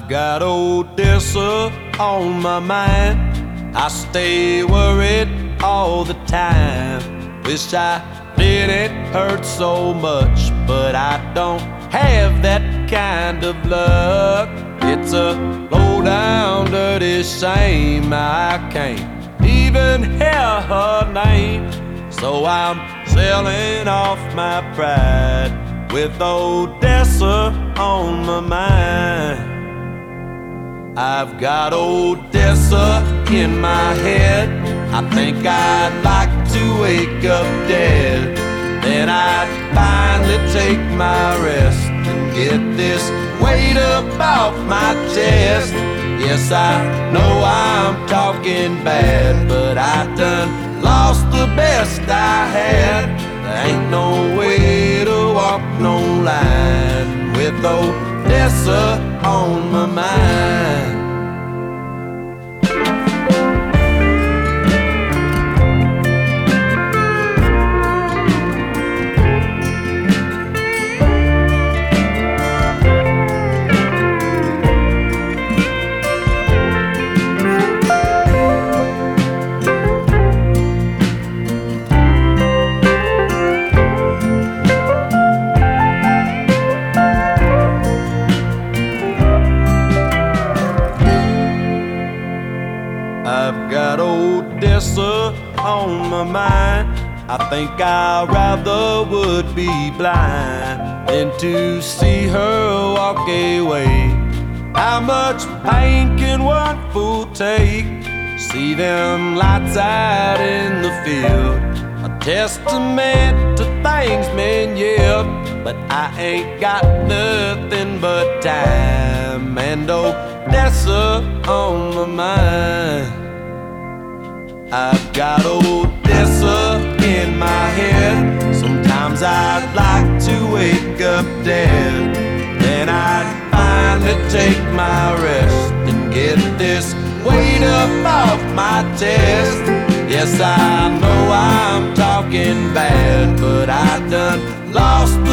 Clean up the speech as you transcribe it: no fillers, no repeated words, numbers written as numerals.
got Odessa on my mind. I stay worried all the time. Wish I didn't hurt so much, but I don't have that kind of luck. It's a low down dirty shame I can't even hear her name. So I'm selling off my pride with Odessa on my mind. I've got Odessa in my head. I think I'd like to wake up dead. Then I'd finally take my rest and get this weight up off my chest. Yes, I know I'm talking bad, but I done lost the best I had. There ain't no way to walk no line with Odessa on my mind. I've got Odessa on my mind. I think I rather would be blind than to see her walk away. How much pain can one fool take? See them lights out in the field, a testament to things men yelled. But I ain't got nothing but time and Odessa on my mind. I've got Odessa in my head. Sometimes I'd like to wake up dead. Then I'd finally take my rest and get this weight up off my chest. Yes, I know I'm talking bad, but I done lost